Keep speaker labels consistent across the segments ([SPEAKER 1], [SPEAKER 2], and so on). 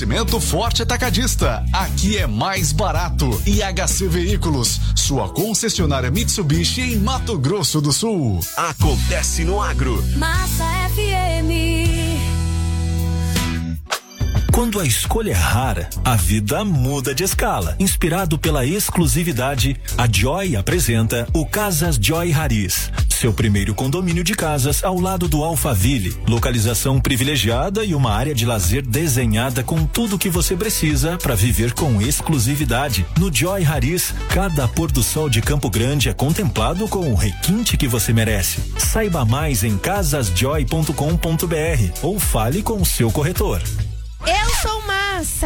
[SPEAKER 1] Cimento Forte Atacadista, aqui é mais barato. E HC Veículos, sua concessionária Mitsubishi em Mato Grosso do Sul.
[SPEAKER 2] Acontece no Agro.
[SPEAKER 3] Massa FM.
[SPEAKER 4] Quando a escolha é rara, a vida muda de escala. Inspirado pela exclusividade, a Joy apresenta o Casas Joy Haris, seu primeiro condomínio de casas ao lado do Alphaville. Localização privilegiada e uma área de lazer desenhada com tudo que você precisa para viver com exclusividade. No Joy Haris, cada pôr do sol de Campo Grande é contemplado com o requinte que você merece. Saiba mais em casasjoy.com.br ou fale com o seu corretor.
[SPEAKER 5] Eu sou Massa.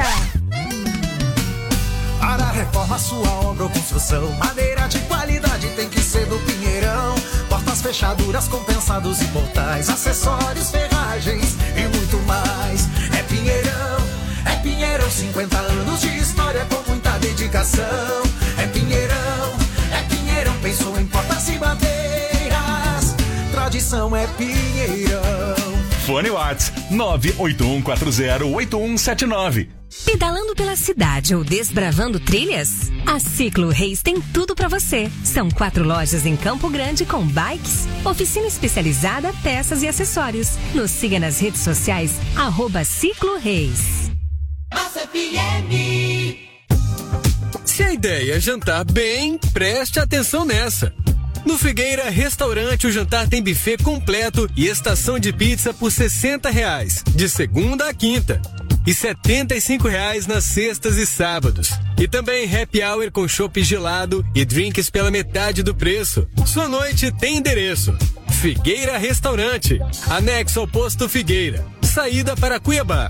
[SPEAKER 6] Para reforma, sua obra ou construção, madeira de qualidade tem que ser do Pinheirão. Portas, fechaduras, compensados e portais, acessórios, ferragens e muito mais. É Pinheirão, 50 anos de história com muita dedicação. É Pinheirão, pensou em portas e madeiras. Tradição é Pinheirão.
[SPEAKER 7] Fone Whats 981408179.
[SPEAKER 3] Pedalando pela cidade ou desbravando trilhas? A Ciclo Reis tem tudo pra você. São 4 lojas em Campo Grande com bikes, oficina especializada, peças e acessórios. Nos siga nas redes sociais, @Ciclo Reis.
[SPEAKER 8] Massa FM.
[SPEAKER 9] Se a ideia é jantar bem, preste atenção nessa. No Figueira Restaurante, o jantar tem buffet completo e estação de pizza por R$60, de segunda a quinta. E R$75 nas sextas e sábados. E também happy hour com chopp gelado e drinks pela metade do preço. Sua noite tem endereço. Figueira Restaurante, anexo ao posto Figueira. Saída para Cuiabá.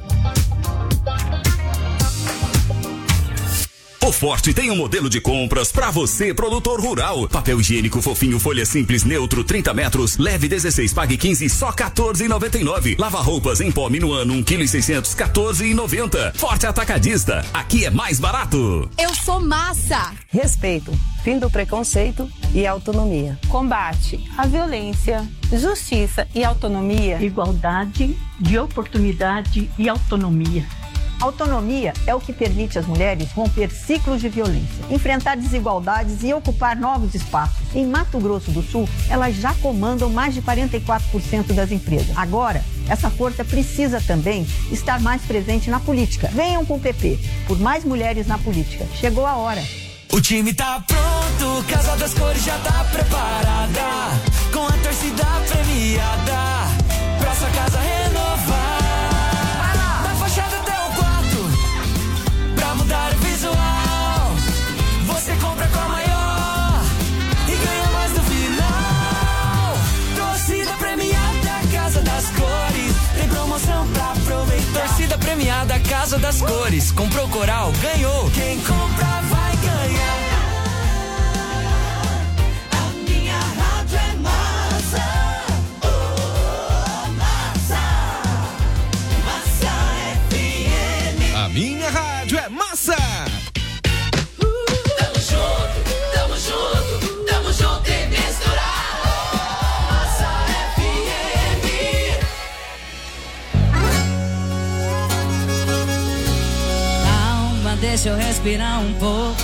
[SPEAKER 2] O Forte tem um modelo de compras pra você, produtor rural. Papel higiênico fofinho, folha simples, neutro, 30 metros, leve 16, pague 15, só R$14,99. Lava roupas em pó Minuano, 1,6 kg, R$14,90. Forte Atacadista, aqui é mais barato.
[SPEAKER 5] Eu sou Massa.
[SPEAKER 10] Respeito, fim do preconceito e autonomia.
[SPEAKER 11] Combate à violência, justiça e autonomia.
[SPEAKER 12] Igualdade de oportunidade e autonomia.
[SPEAKER 13] Autonomia é o que permite às mulheres romper ciclos de violência, enfrentar desigualdades e ocupar novos espaços. Em Mato Grosso do Sul, elas já comandam mais de 44% das empresas. Agora, essa força precisa também estar mais presente na política. Venham com o PP, por mais mulheres na política. Chegou a hora.
[SPEAKER 14] O time tá pronto, Casa das Cores já tá preparada, com a torcida premiada, pra sua casa renovar. Mudar o visual, você compra com a maior e ganha mais no final. Torcida premiada, Casa das Cores, tem promoção pra aproveitar. Torcida premiada, Casa das Cores, comprou Coral, ganhou. Quem compra vai ganhar.
[SPEAKER 8] A minha rádio é Massa. Massa FM.
[SPEAKER 7] A minha rádio é Massa.
[SPEAKER 8] Tamo junto e misturado. Massa FM.
[SPEAKER 15] Calma, deixa eu respirar um pouco.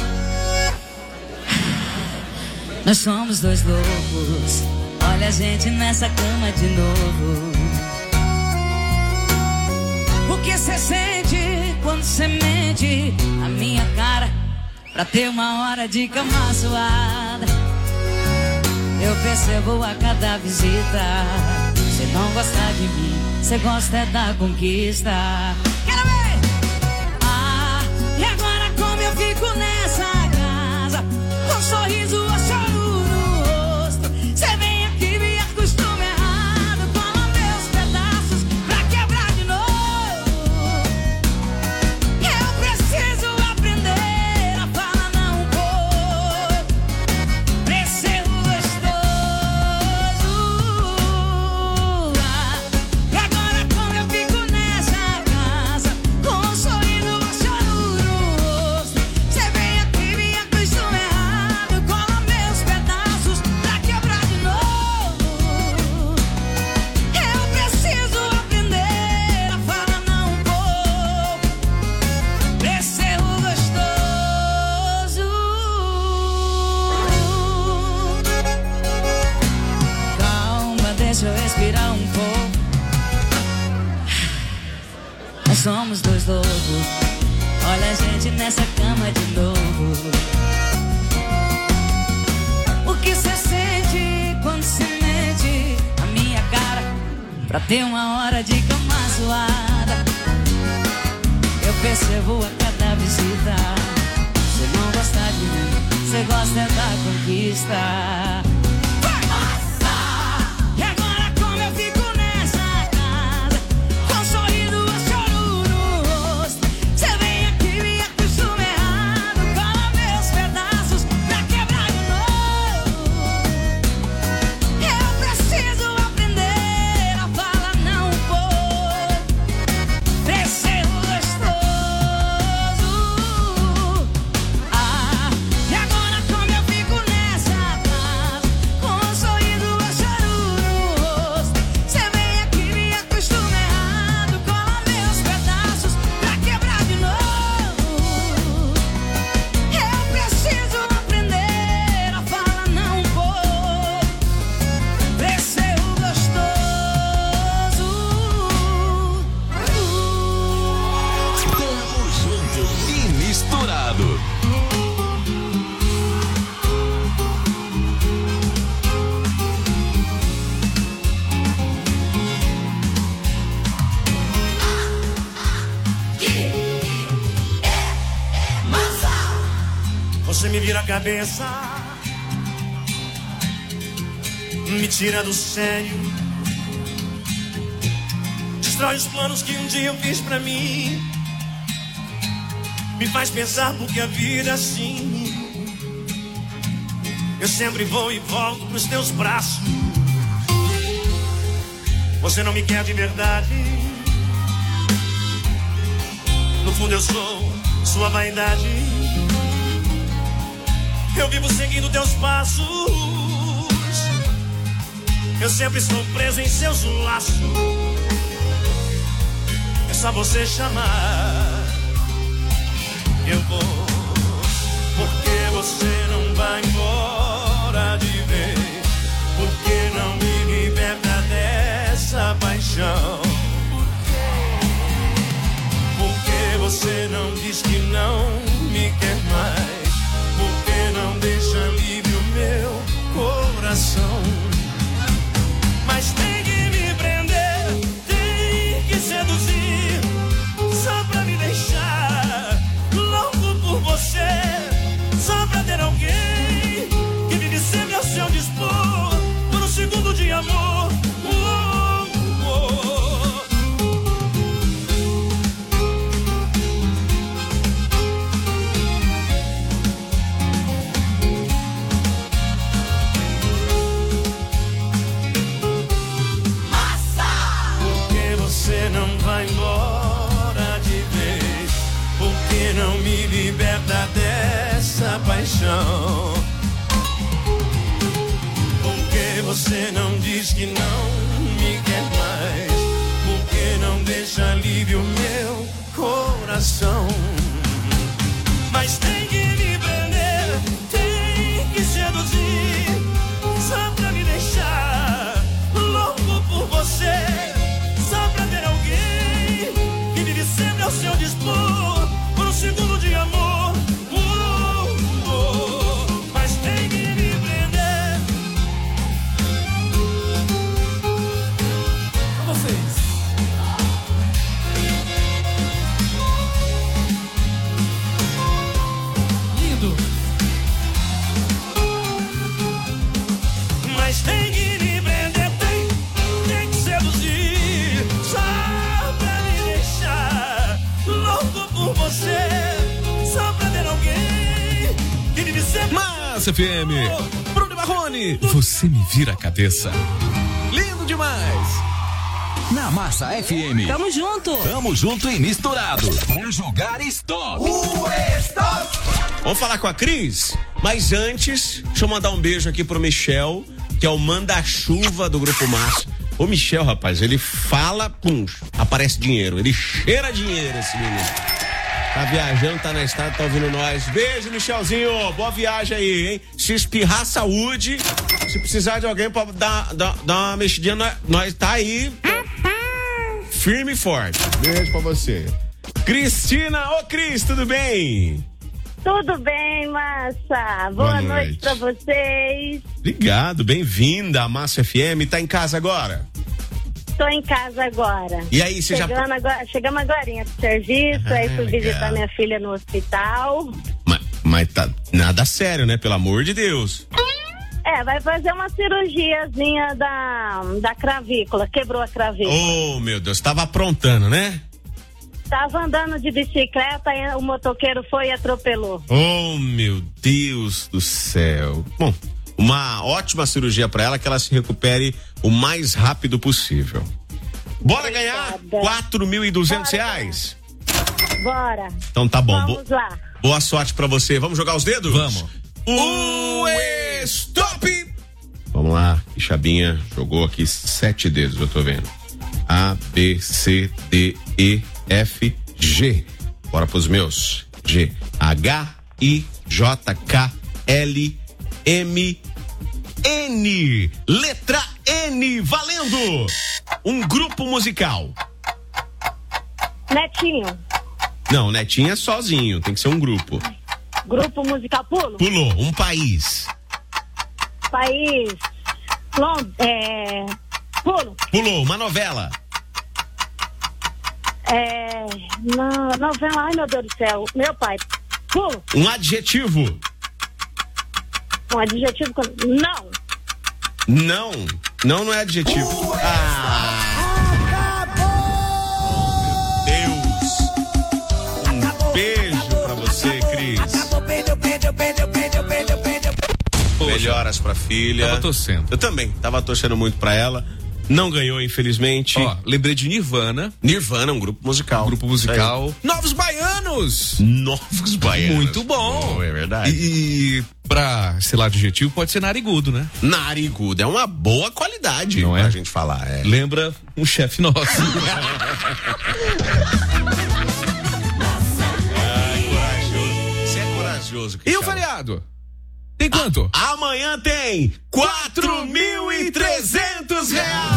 [SPEAKER 15] Nós somos dois loucos. Olha a gente nessa cama de novo. O que cê sente quando cê mente a minha cara pra ter uma hora de cama suada? Eu percebo a cada visita. Cê não gosta de mim, cê gosta é da conquista. Quero ver! Ah, e agora como eu fico nessa casa, com um sorriso ou choro no rosto? Cê vem aqui me acostuma errado, toma meus pedaços pra quebrar de novo. Eu preciso aprender a falar não vou pra esse erro gostoso. E agora como eu fico nessa casa, somos dois loucos. Olha a gente nessa cama de novo. O que cê sente quando cê mente a minha cara pra ter uma hora de cama suada? Eu percebo a cada visita. Cê não gosta de mim, cê gosta da conquista. E agora como eu fico nessa casa, com um sorriso a choro no rosto. Cê vem aqui me acostuma errado, cola meus pedaços pra quebrar de novo. Eu preciso aprender a falar não um pouco, pra ser gostoso. E agora como eu fico nessa casa, com um sorriso a choro no rosto. Cê vem aqui me acostuma errado, cola meus pedaços pra quebrar de novo. Eu preciso aprender a falar não um pouco, pra ser gostoso.
[SPEAKER 2] Tamo junto e misturado.
[SPEAKER 16] Você me vira a cabeça, me tira do sério, destrói os planos que um dia eu fiz pra mim, me faz pensar porque a vida é assim. Eu sempre vou e volto pros teus braços. Você não me quer de verdade. No fundo eu sou sua vaidade. Eu vivo seguindo teus passos. Eu sempre estou preso em seus laços. É só você chamar, eu vou. Porque você não vai embora de vez. Porque não me liberta dessa paixão. Porque você não diz que não me quer mais. Porque não deixa livre o meu coração. Mas tem que me prender, tem que seduzir, só pra me deixar louco por você. Só pra ter alguém que vive sempre ao seu dispor, por um segundo de amor. Vai embora de vez. Porque não me liberta dessa paixão. Porque você não diz que não me quer mais. Porque não deixa livre o meu coração. Mas tem que me prender, tem que seduzir, só pra me deixar louco por você. Só pra ter alguém que vive sempre ao seu dispor, por um segundo de amor. Mas tem que me prender. Com vocês. Lindo. Mas tem que me prender, tem que seduzir, só pra me deixar louco por você. Só pra ter alguém que vive sempre.
[SPEAKER 7] Massa FM, Bruno Marrone, você me vira a cabeça. Lindo demais.
[SPEAKER 2] Na Massa FM.
[SPEAKER 3] Tamo junto.
[SPEAKER 2] Tamo junto e misturado. Pra jogar stop.
[SPEAKER 17] Stop. Vamos falar com a Cris? Mas antes, deixa eu mandar um beijo aqui pro Michel, que é o manda-chuva do Grupo Massa. O Michel, rapaz, ele fala, pum, aparece dinheiro. Ele cheira dinheiro, esse menino. Tá viajando, tá na estrada, tá ouvindo nós. Beijo, Michelzinho. Boa viagem aí, hein? Se espirrar, saúde. Se precisar de alguém pra dar uma mexidinha, nós tá aí. firme e forte. Beijo pra você. Cristina, ô Cris, tudo bem?
[SPEAKER 18] Tudo bem, Massa? Boa noite pra vocês.
[SPEAKER 17] Obrigado, bem-vinda à Massa FM. Tá em casa agora?
[SPEAKER 18] Tô em casa agora.
[SPEAKER 17] E aí, você
[SPEAKER 18] Chegamos agorinha pro serviço, aí fui visitar minha filha no hospital.
[SPEAKER 17] Mas tá nada sério, né? Pelo amor de Deus.
[SPEAKER 18] Vai fazer uma cirurgiazinha da cravícula, quebrou a cravícula.
[SPEAKER 17] Oh, meu Deus, tava aprontando, né?
[SPEAKER 18] Tava andando de bicicleta e o motoqueiro foi e atropelou.
[SPEAKER 17] Oh, meu Deus do céu. Bom, uma ótima cirurgia pra ela, que ela se recupere o mais rápido possível. Bora ganhar R$4.200?
[SPEAKER 18] Bora.
[SPEAKER 17] Então tá bom.
[SPEAKER 18] Vamos lá.
[SPEAKER 17] Boa sorte pra você. Vamos jogar os dedos?
[SPEAKER 7] Vamos.
[SPEAKER 17] Stop! Vamos lá. Chabinha jogou aqui 7 dedos, eu tô vendo. A, B, C, D, E, F, G. Bora pros meus. G, H, I, J, K, L, M, N. Letra N, valendo! Um grupo musical.
[SPEAKER 18] Netinho.
[SPEAKER 17] Não, Netinho é sozinho, tem que ser um grupo.
[SPEAKER 18] Grupo musical, pulo.
[SPEAKER 17] Pulou, um país.
[SPEAKER 18] País. Pulo.
[SPEAKER 17] Pulou, uma novela.
[SPEAKER 18] Novela, ai meu Deus do céu. Meu pai. Pulo.
[SPEAKER 17] Um adjetivo.
[SPEAKER 18] Um adjetivo. Não.
[SPEAKER 17] Não é adjetivo. Beijo pra você, Cris. Melhoras pra filha.
[SPEAKER 7] Tava torcendo.
[SPEAKER 17] Eu também, tava torcendo muito pra ela. Não ganhou, infelizmente.
[SPEAKER 7] Ó, lembrei de Nirvana.
[SPEAKER 17] Nirvana, um grupo musical.
[SPEAKER 7] Novos Baianos.
[SPEAKER 17] Novos Baianos.
[SPEAKER 7] Muito bom.
[SPEAKER 17] Oh, é verdade.
[SPEAKER 7] E pra, sei lá, adjetivo, pode ser narigudo, né?
[SPEAKER 17] Narigudo é uma boa qualidade
[SPEAKER 7] não
[SPEAKER 17] pra
[SPEAKER 7] é?
[SPEAKER 17] gente falar. É.
[SPEAKER 7] Lembra um chefe nosso.
[SPEAKER 17] Você é corajoso.
[SPEAKER 7] E o feriado? Tem quanto?
[SPEAKER 17] Amanhã tem R$4.300.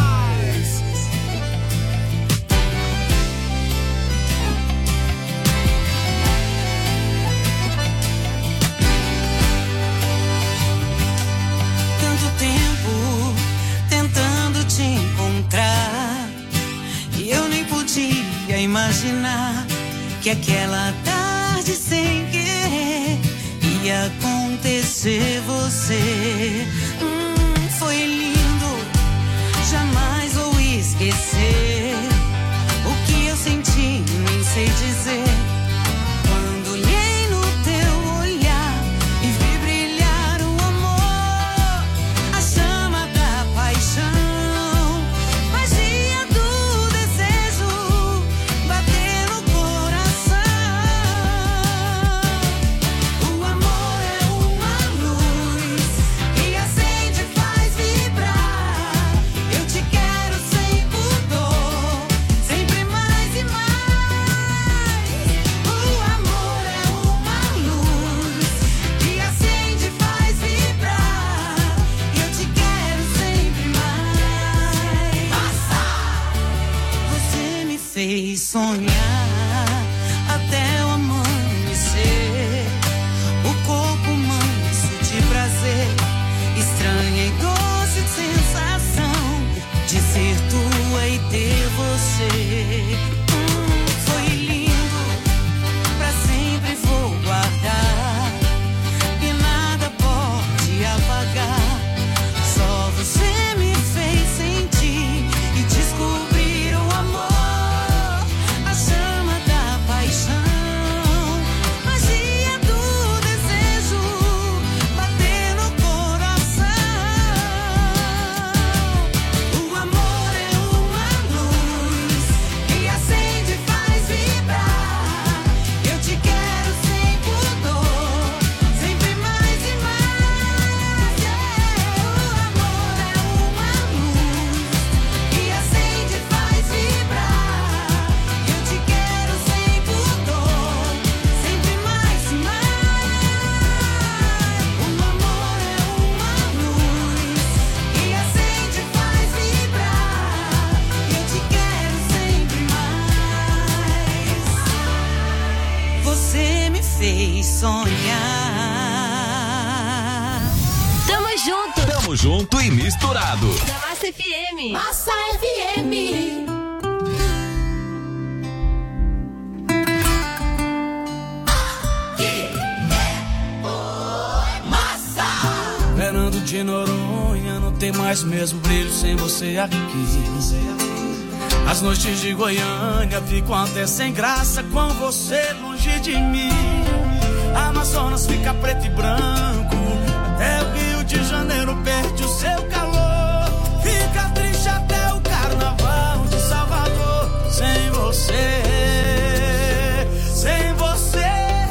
[SPEAKER 14] Tanto tempo tentando te encontrar e eu nem podia imaginar que aquela tarde sem querer ia acontecer você. Foi lindo, jamais vou esquecer o que eu senti, nem sei dizer. Quando olhei no teu olhar e vi brilhar o amor, a chama da paixão, magia do desejo, bater no coração. O amor é uma luz que acende e faz vibrar. Eu te quero sem pudor, sempre mais e mais. O amor é uma luz que acende e faz vibrar. Eu te quero sempre mais. Você me fez sonhar até o amanhecer. O corpo manso de prazer, estranha e doce sensação de ser tua e ter você. Foi lindo, pra sempre vou guardar e nada pode apagar. Só você me fez sentir e descobrir o amor, a chama
[SPEAKER 15] fez sonhar.
[SPEAKER 3] Tamo junto.
[SPEAKER 7] Tamo junto e misturado.
[SPEAKER 3] Da Massa FM.
[SPEAKER 8] Massa FM.
[SPEAKER 14] Fernando de Noronha não tem mais mesmo brilho sem você aqui. As noites de Goiânia ficam até sem graça com você longe de mim. A Amazonas fica preto e branco, até o Rio de Janeiro perde o seu calor. Fica triste até o Carnaval de Salvador sem você, sem você.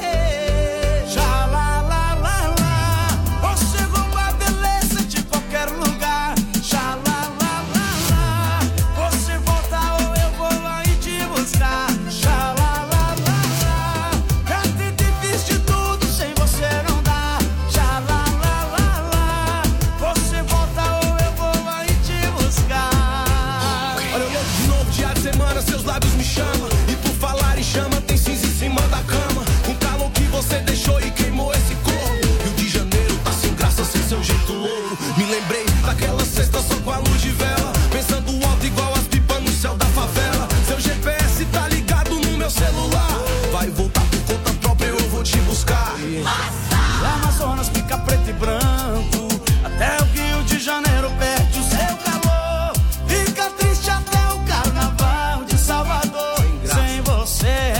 [SPEAKER 19] Você deixou e queimou esse corpo. Rio de Janeiro tá sem graça, sem seu jeito louco. Me lembrei daquela sexta só com a luz de vela, pensando alto igual as pipas no céu da favela. Seu GPS tá ligado no meu celular. Vai voltar por conta própria, eu vou te buscar.
[SPEAKER 14] O Amazonas fica preto e branco, até o Rio de Janeiro perde o seu calor. Fica triste até o Carnaval de Salvador sem você.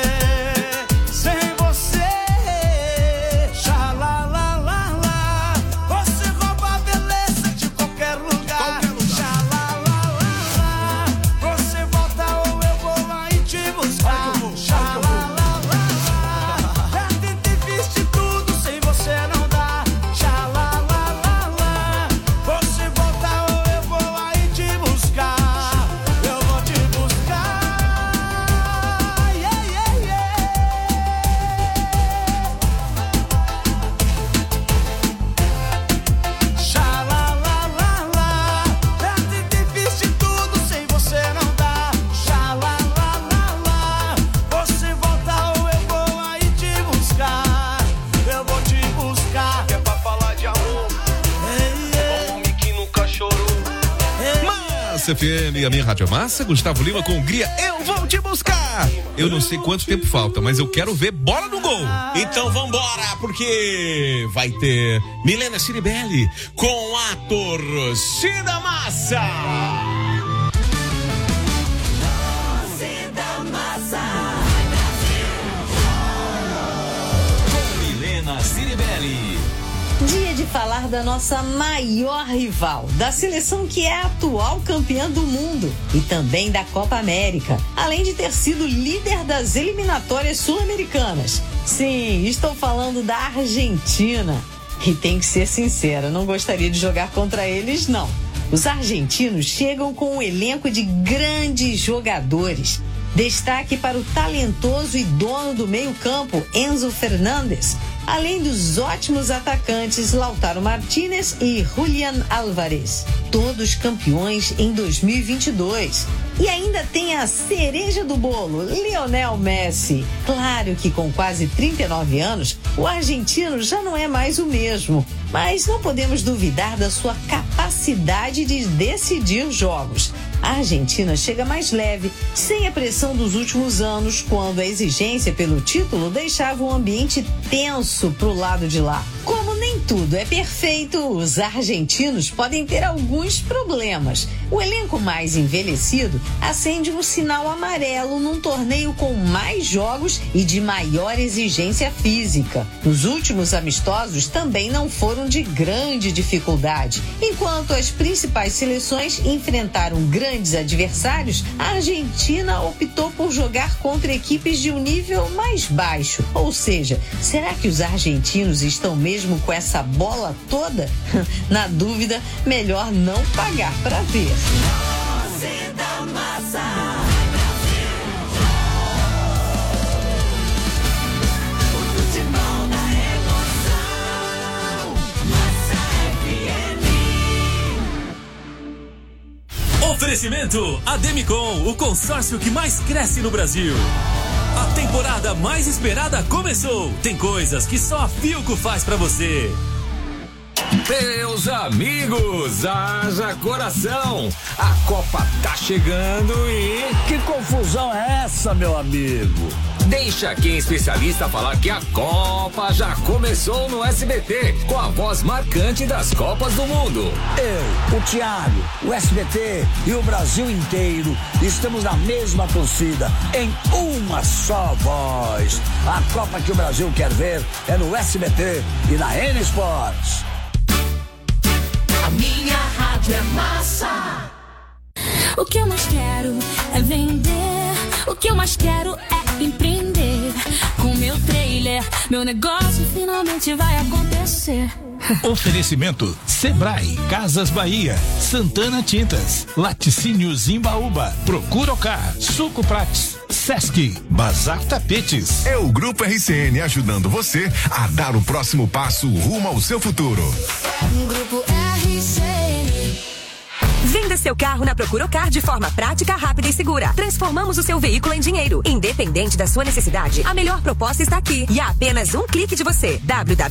[SPEAKER 7] FM, a minha Rádio Massa, Gustavo Lima com Hungria, eu vou te buscar. Eu não sei quanto tempo falta, mas eu quero ver bola no gol.
[SPEAKER 17] Então vambora, porque vai ter Milena Ciribelli com a Torcida Massa.
[SPEAKER 8] Torcida Massa.
[SPEAKER 4] Com Milena Ciribelli.
[SPEAKER 20] Dia de falar da nossa maior rival, da seleção que é a atual campeã do mundo e também da Copa América, além de ter sido líder das eliminatórias sul-americanas. Sim, estou falando da Argentina. E tem que ser sincera, não gostaria de jogar contra eles, não. Os argentinos chegam com um elenco de grandes jogadores. Destaque para o talentoso e dono do meio-campo, Enzo Fernandes, além dos ótimos atacantes Lautaro Martínez e Julián Álvarez, todos campeões em 2022. E ainda tem a cereja do bolo, Lionel Messi. Claro que com quase 39 anos, o argentino já não é mais o mesmo, mas não podemos duvidar da sua capacidade de decidir jogos. A Argentina chega mais leve, sem a pressão dos últimos anos, quando a exigência pelo título deixava o ambiente tenso pro lado de lá. Como nem tudo é perfeito, os argentinos podem ter alguns problemas. O elenco mais envelhecido acende um sinal amarelo num torneio com mais jogos e de maior exigência física. Os últimos amistosos também não foram de grande dificuldade. Enquanto as principais seleções enfrentaram grandes adversários, a Argentina optou por jogar contra equipes de um nível mais baixo. Ou seja, será que os argentinos estão mesmo com essa bola toda? Na dúvida, melhor não pagar para ver.
[SPEAKER 8] Torcida Massa. O futebol da emoção. Massa FM.
[SPEAKER 4] Oferecimento Ademicon, o consórcio que mais cresce no Brasil.
[SPEAKER 21] A temporada mais esperada começou. Tem coisas que só a Philco faz pra você.
[SPEAKER 22] Meus amigos, haja coração! A Copa tá chegando e...
[SPEAKER 23] Que confusão é essa, meu amigo?
[SPEAKER 22] Deixa quem é especialista falar que a Copa já começou no SBT, com a voz marcante das Copas do Mundo.
[SPEAKER 23] Eu, o Thiago, o SBT e o Brasil inteiro estamos na mesma torcida, em uma só voz. A Copa que o Brasil quer ver é no SBT e na N Sports.
[SPEAKER 8] A minha rádio é massa.
[SPEAKER 24] O que eu mais quero é vender. O que eu mais quero é empreender. Com meu trailer, meu negócio finalmente vai acontecer.
[SPEAKER 25] Oferecimento Sebrae, Casas Bahia, Santana Tintas, Laticínios Imbaúba, Procuracar, Suco Prates, Sesc, Bazar Tapetes.
[SPEAKER 1] É o Grupo RCN ajudando você a dar o próximo passo rumo ao seu futuro.
[SPEAKER 24] Grupo RCN.
[SPEAKER 3] Venda seu carro na Procuracar de forma prática, rápida e segura. Transformamos o seu veículo em dinheiro. Independente da sua necessidade, a melhor proposta está aqui. E a apenas um clique de você.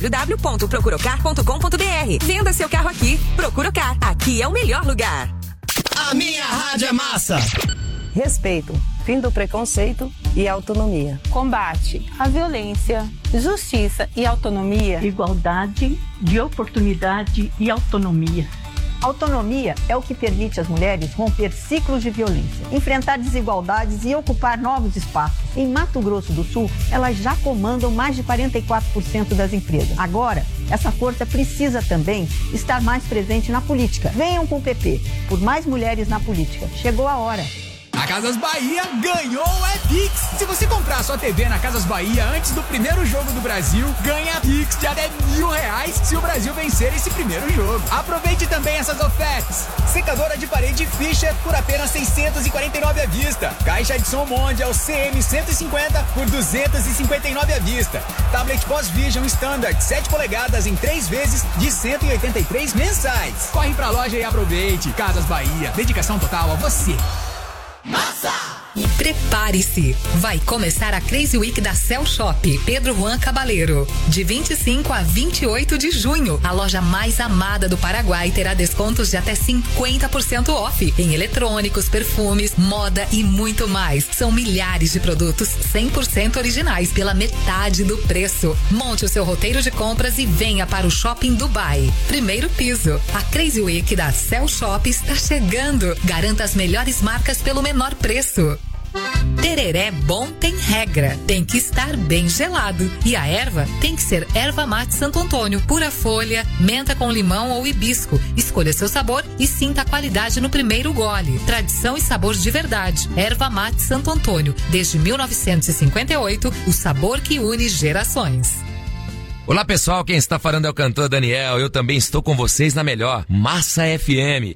[SPEAKER 3] www.procuracar.com.br. Venda seu carro aqui. Procuracar. Aqui é o melhor lugar.
[SPEAKER 6] A minha rádio é massa.
[SPEAKER 10] Respeito, fim do preconceito e autonomia.
[SPEAKER 11] Combate à violência, justiça e autonomia.
[SPEAKER 12] Igualdade de oportunidade e autonomia.
[SPEAKER 13] Autonomia é o que permite às mulheres romper ciclos de violência, enfrentar desigualdades e ocupar novos espaços. Em Mato Grosso do Sul, elas já comandam mais de 44% das empresas. Agora, essa força precisa também estar mais presente na política. Venham com o PP, por mais mulheres na política. Chegou a hora.
[SPEAKER 26] A Casas Bahia ganhou o Pix. Se você comprar sua TV na Casas Bahia antes do primeiro jogo do Brasil, ganha Pix de até R$1.000 se o Brasil vencer esse primeiro jogo. Aproveite também essas ofertas. Secadora de parede Fischer por apenas R$649 à vista. Caixa de som Mondial CM150 por R$259 à vista. Tablet Boss Vision Standard 7 polegadas em 3 vezes de R$183 mensais. Corre pra loja e aproveite. Casas Bahia, dedicação total a você.
[SPEAKER 3] Massa! Prepare-se! Vai começar a Crazy Week da Cell Shop Pedro Juan Cabaleiro. De 25 a 28 de junho, a loja mais amada do Paraguai terá descontos de até 50% off em eletrônicos, perfumes, moda e muito mais. São milhares de produtos 100% originais pela metade do preço. Monte o seu roteiro de compras e venha para o Shopping Dubai. Primeiro piso. A Crazy Week da Cell Shop está chegando. Garanta as melhores marcas pelo menor preço. Tereré bom tem regra, tem que estar bem gelado. E a erva tem que ser erva mate Santo Antônio, pura folha, menta com limão ou hibisco. Escolha seu sabor e sinta a qualidade no primeiro gole. Tradição e sabor de verdade. Erva mate Santo Antônio, desde 1958, o sabor que une gerações.
[SPEAKER 27] Olá pessoal, quem está falando é o cantor Daniel. Eu também estou com vocês na melhor Massa FM.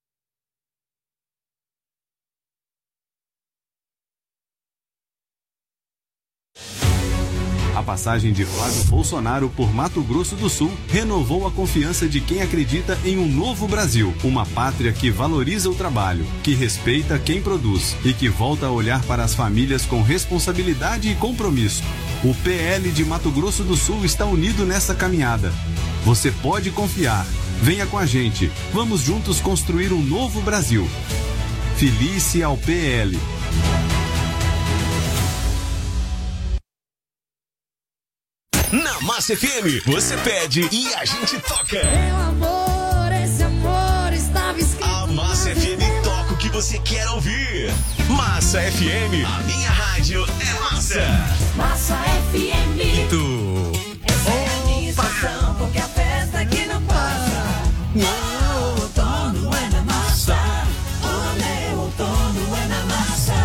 [SPEAKER 28] A passagem de Flávio Bolsonaro por Mato Grosso do Sul renovou a confiança de quem acredita em um novo Brasil, uma pátria que valoriza o trabalho, que respeita quem produz e que volta a olhar para as famílias com responsabilidade e compromisso. O PL de Mato Grosso do Sul está unido nessa caminhada. Você pode confiar. Venha com a gente. Vamos juntos construir um novo Brasil. Filie-se ao PL.
[SPEAKER 2] Na Massa FM, você pede e a gente toca.
[SPEAKER 8] Meu amor, esse amor estava escrito.
[SPEAKER 2] A Massa FM toca o que você quer ouvir. Massa FM, a minha rádio é massa.
[SPEAKER 8] Massa FM.
[SPEAKER 2] Tu.
[SPEAKER 8] Essa é a minha estação, porque a festa aqui não passa. O outono é na massa. O meu outono é na massa.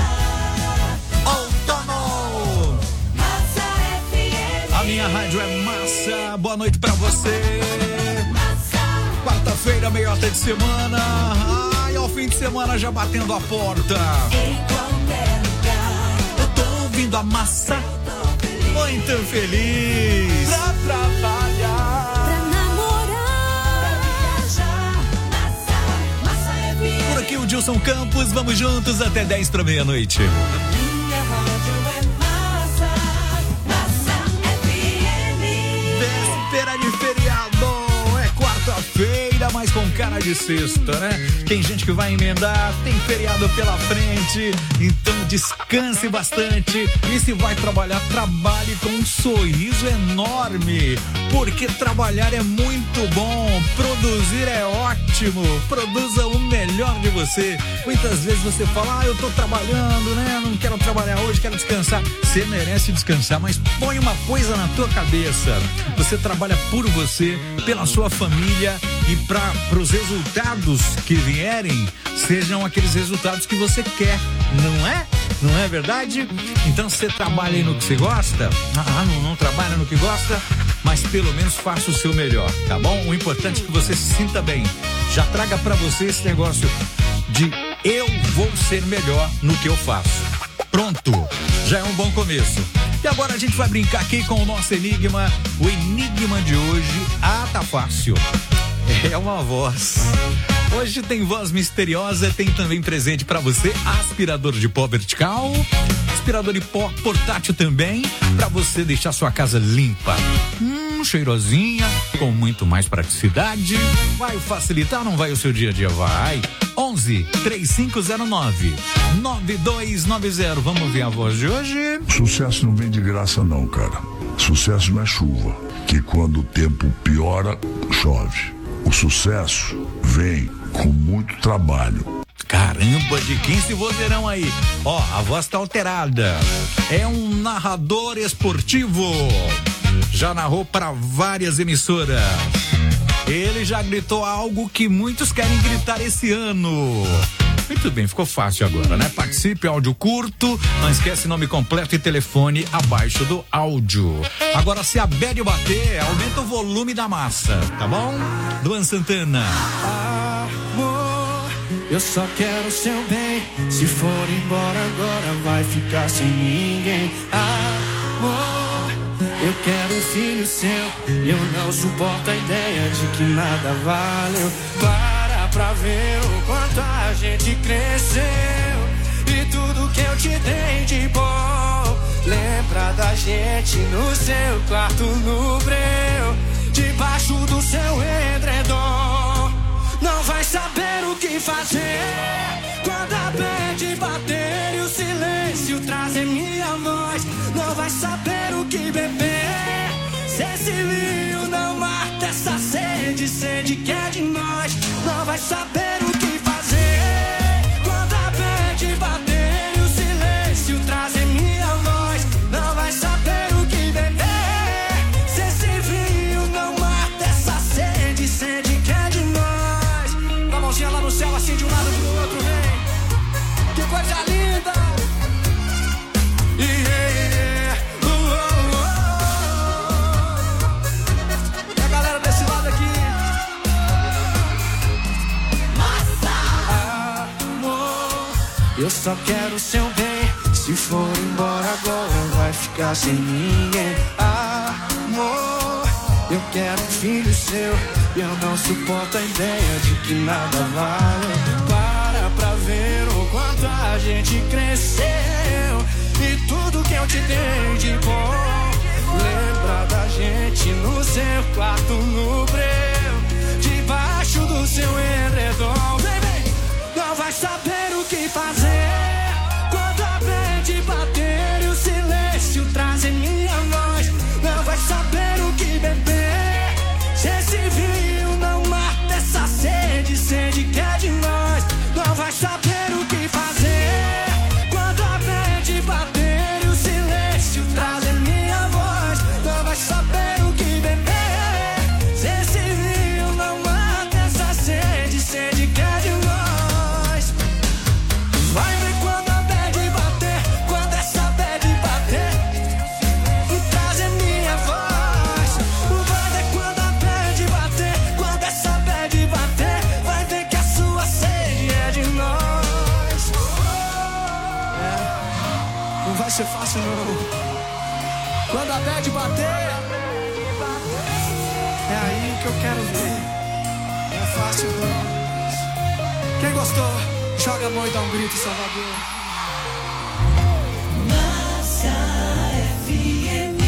[SPEAKER 6] Outono.
[SPEAKER 8] Massa FM.
[SPEAKER 6] A minha rádio é massa. Boa noite pra você. Quarta-feira, meia hora de semana. Ai, ao fim de semana já batendo a porta.
[SPEAKER 8] Em qualquer lugar.
[SPEAKER 6] Eu tô ouvindo a massa. Muito feliz. Pra trabalhar.
[SPEAKER 8] Pra namorar. Pra viajar. Massa FM.
[SPEAKER 6] Por aqui o Dilson Campos. Vamos juntos até 10 pra meia-noite.
[SPEAKER 8] Minha rádio é massa.
[SPEAKER 5] de sexta, né? Tem gente que vai emendar, tem feriado pela frente, então descanse bastante. E se vai trabalhar, trabalhe com um sorriso enorme, porque trabalhar é muito bom, produzir é ótimo, produza o melhor de você. Muitas vezes você fala, eu tô trabalhando, né? Não quero trabalhar hoje, quero descansar. Você merece descansar, mas põe uma coisa na tua cabeça. Você trabalha por você, pela sua família e para os resultados que vierem, sejam aqueles resultados que você quer, não é? Não é verdade? Então você trabalha aí no que você gosta? Não trabalha no que gosta? Mas pelo menos faça o seu melhor, tá bom? O importante é que você se sinta bem. Já traga pra você esse negócio de eu vou ser melhor no que eu faço. Pronto, já é um bom começo. E agora a gente vai brincar aqui com o nosso enigma. O enigma de hoje, tá fácil. É uma voz. Hoje tem voz misteriosa, tem também presente pra você aspirador de pó vertical, aspirador de pó portátil também, pra você deixar sua casa limpa. Cheirosinha, com muito mais praticidade. Vai facilitar ou não vai o seu dia a dia? Vai. 11 3509 9290. Vamos ver a voz de hoje.
[SPEAKER 7] Sucesso não vem de graça não, cara. Sucesso não é chuva, que quando o tempo piora, chove. O sucesso vem com muito trabalho.
[SPEAKER 5] Caramba, de quem esse vozeirão aí? A voz tá alterada. É um narrador esportivo. Já narrou para várias emissoras. Ele já gritou algo que muitos querem gritar esse ano. Muito bem, ficou fácil agora, né? Participe, áudio curto, não esquece nome completo e telefone abaixo do áudio. Agora, se a bad bater, aumenta o volume da massa, tá bom? Luan Santana.
[SPEAKER 9] Amor, eu só quero seu bem. Se for embora agora, vai ficar sem ninguém. Amor, eu quero um filho seu. Eu não suporto a ideia de que nada valeu. Pra ver o quanto a gente cresceu e tudo que eu te dei de bom. Lembra da gente no seu quarto no breu, debaixo do seu edredom. Não vai saber o que fazer quando a bad bater e o silêncio trazer minha voz. Não vai saber o que beber se esse vinho não mata essa sede, sede que é de nós. Não vai saber o que fazer quando a bad bater e o silêncio trazer minha voz. Não vai saber o que beber se esse vinho não mata essa sede, sede que é de nós. Dá a mãozinha lá no céu, assim de um lado pro outro, vem. Que coisa linda. E a galera desse lado aqui. Eu só quero seu bem. Se for embora agora, vai ficar sem ninguém. Amor, eu quero um filho seu. Eu não suporto a ideia de que nada vale. Pra ver o quanto a gente cresceu e tudo que eu te dei de bom. Lembra da gente no seu quarto no breu, debaixo do seu edredom. Vem, vem. Não vai saber o que fazer quando a bad bater e o silêncio trazer minha voz. Não vai saber o que beber se esse vinho não mata essa sede, sede que é de nós. Não vai saber o que fazer quando a bad bater e o silêncio trazer minha voz. Não vai saber o que beber se esse vinho não mata essa sede, sede que é de nós. Vai ver quando a bad bater, quando essa bad bater e trazer minha voz. Vai ver quando a bad bater, quando essa bad bater, vai ver que a sua sede é de nós. Não vai ser fácil não. Quando a bad bater, é aí que eu quero ver. Não é fácil não. Quem gostou, joga a mão e dá um grito, Salvador.
[SPEAKER 8] Massa FM.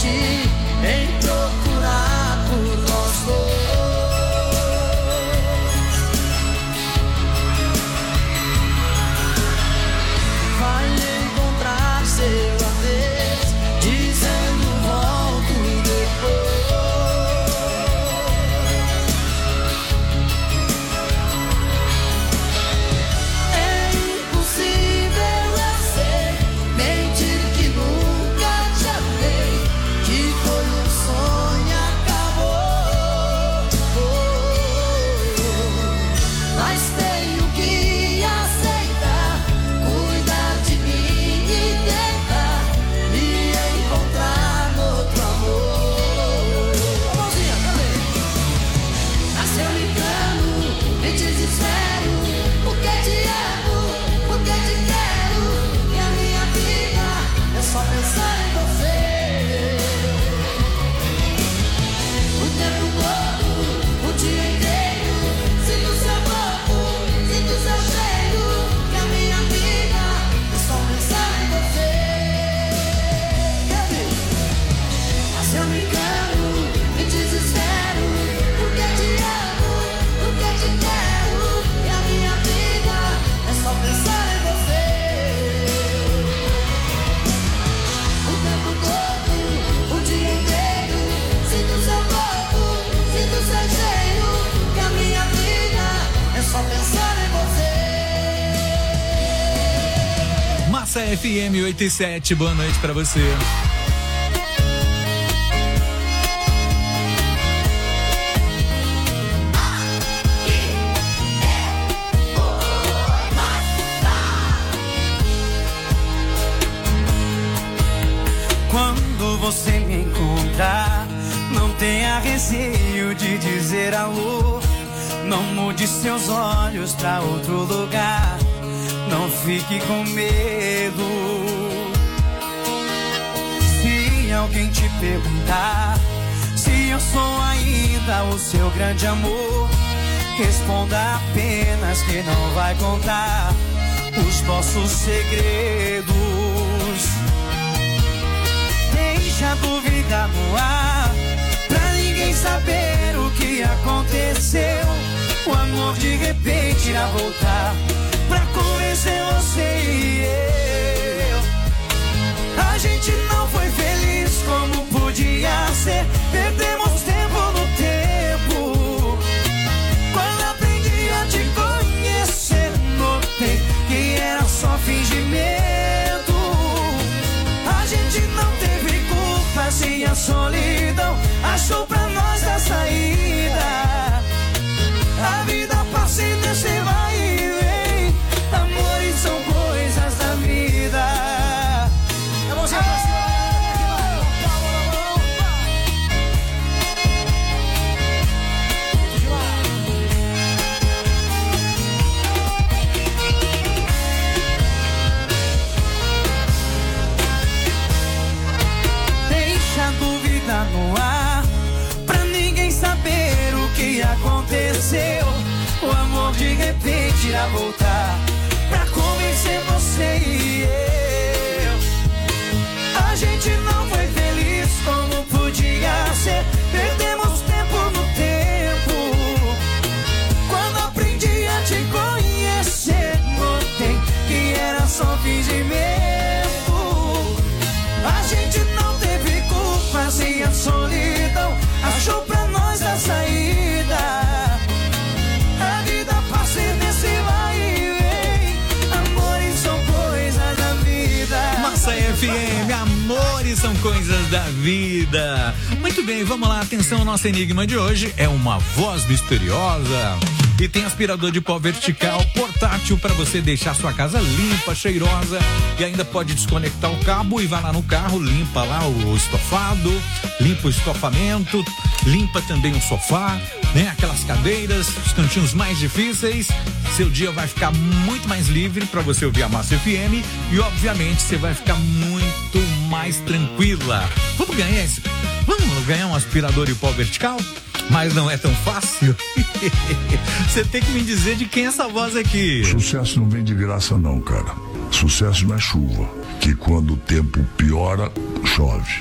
[SPEAKER 9] insistir em procurar por nós dois. Vai encontrar seu adeus, dizendo volto depois. É impossível, eu sei, mentir que nunca te amei, que foi um sonho, acabou. Mas tenho que aceitar, cuidar de mim e tentar me encontrar no outro amor. Mãozinha, cadê? Mas se eu me engano, me desespero, porque te amo, porque te quero, e a minha vida é só pensar em você. O tempo todo, o dia inteiro, sinto seu corpo, sinto seu cheiro, que a minha vida é só pensar em você. Mas se eu me engano, me desespero, porque te amo, porque te quero, e a minha vida é só pensar em você. O tempo todo, o dia inteiro, sinto seu corpo, sinto seu cheiro, que a minha vida é só pensar em você.
[SPEAKER 5] Massa FM 87, boa noite pra você.
[SPEAKER 9] Quando você me encontrar, não tenha receio de dizer alô. Não mude seus olhos pra outro lugar, não fique com medo. Se alguém te perguntar se eu sou ainda o seu grande amor, responda apenas que não vai contar os nossos segredos. Deixa a dúvida no ar, pra ninguém saber o que aconteceu. O amor de repente irá voltar pra convencer você e eu. A gente não foi feliz como podia ser, perdemos tempo no tempo. Quando aprendi a te conhecer, notei que era só fingimento. A gente não teve culpa se a solidão achou pra nós a saída. A vida passa e desce, vai e vem, amores são coisas da vida. É você pra cima. Deixa a dúvida no ar, pra ninguém saber o que aconteceu. O amor de repente irá voltar pra convencer você e eu. A gente não foi feliz como podia ser, perdemos tempo no tempo. Quando aprendi a te conhecer, notei que era só fingimento. A gente não teve culpa se a solidão achou pra nós a saída. A vida passa e desce, vai e vem, amores são coisas da vida.
[SPEAKER 5] Massa FM, amores são coisas da vida. Muito bem, vamos lá, atenção, o nosso enigma de hoje é uma voz misteriosa. E tem aspirador de pó vertical portátil para você deixar sua casa limpa, cheirosa, e ainda pode desconectar o cabo e vai lá no carro, limpa lá o estofado, limpa o estofamento, limpa também o sofá, né? Aquelas cadeiras, os cantinhos mais difíceis. Seu dia vai ficar muito mais livre para você ouvir a Massa FM e obviamente você vai ficar muito mais tranquila. Vamos ganhar um aspirador de pó vertical? Mas não é tão fácil. Você tem que me dizer de quem é essa voz aqui.
[SPEAKER 7] Sucesso não vem de graça não, cara. Sucesso não é chuva, que quando o tempo piora, chove. O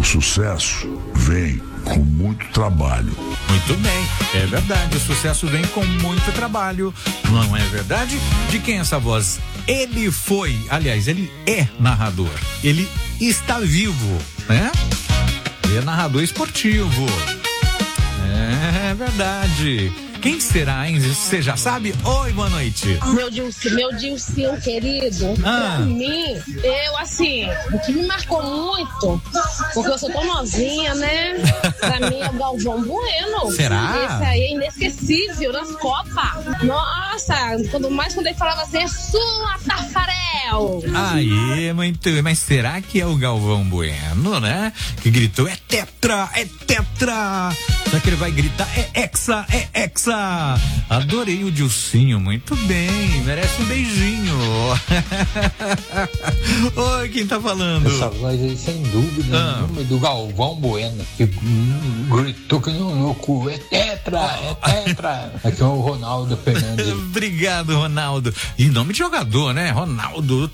[SPEAKER 7] O sucesso vem com muito trabalho.
[SPEAKER 5] Muito bem, é verdade, o sucesso vem com muito trabalho, não é verdade? De quem é essa voz? Ele é narrador, ele está vivo, né? Ele é narrador esportivo, é verdade. Quem será, hein? Você já sabe? Oi, boa noite.
[SPEAKER 4] Meu Dilcinho querido, pra mim, o que me marcou muito, porque eu sou tão novinha, né? Pra mim é o Galvão Bueno.
[SPEAKER 5] Será?
[SPEAKER 4] Esse aí é inesquecível nas Copas. Nossa, quando ele falava assim, é sua, Tafarel.
[SPEAKER 5] Aí, mas será que é o Galvão Bueno, né? Que gritou, é tetra, é tetra. Será que ele vai gritar, é hexa, é hexa? Adorei o Dilcinho, muito bem, merece um beijinho. Oi, quem tá falando?
[SPEAKER 14] Essa voz aí, sem dúvida nenhuma, é do Galvão Bueno, que gritou que no cu, é tetra, é tetra. Aqui é o Ronaldo Fernandes.
[SPEAKER 5] Obrigado, Ronaldo. E nome de jogador, né? Ronaldo.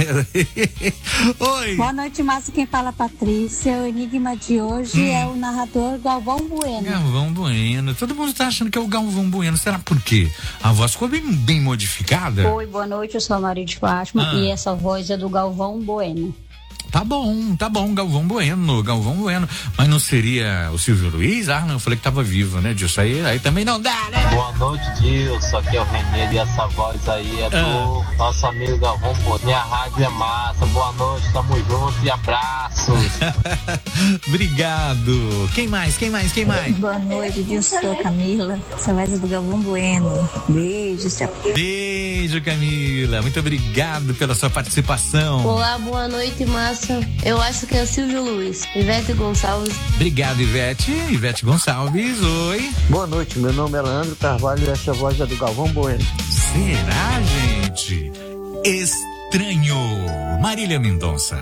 [SPEAKER 5] Oi.
[SPEAKER 15] Boa noite, Márcio. Quem fala, Patrícia. O enigma de hoje é o narrador Galvão Bueno.
[SPEAKER 5] Galvão Bueno. Todo mundo tá achando que é o Galvão Bueno. Será por quê? A voz ficou bem modificada?
[SPEAKER 15] Oi, boa noite. Eu sou a Maria de Fátima e essa voz é do Galvão Bueno.
[SPEAKER 5] Tá bom, Galvão Bueno. Mas não seria o Silvio Luiz? Não, eu falei que tava vivo, né, Dilson? Aí também não dá, né?
[SPEAKER 16] Boa noite, Dilson. Aqui é o Renê e essa voz aí é do nosso amigo Galvão Bueno. Minha rádio é massa. Boa noite, tamo junto e abraços.
[SPEAKER 5] Obrigado. Quem mais?
[SPEAKER 15] Boa noite, Dilson. Sou Camila. Essa voz é do Galvão Bueno. Beijo,
[SPEAKER 5] Beijo, Camila. Muito obrigado pela sua participação.
[SPEAKER 4] Olá, boa noite, Márcia. Eu acho que é o Silvio Luiz. Ivete Gonçalves.
[SPEAKER 5] Obrigado, Ivete Gonçalves. Oi.
[SPEAKER 17] Boa noite, meu nome é Leandro Carvalho e essa voz é do Galvão Bueno.
[SPEAKER 5] Será, gente? Estranho. Marília Mendonça.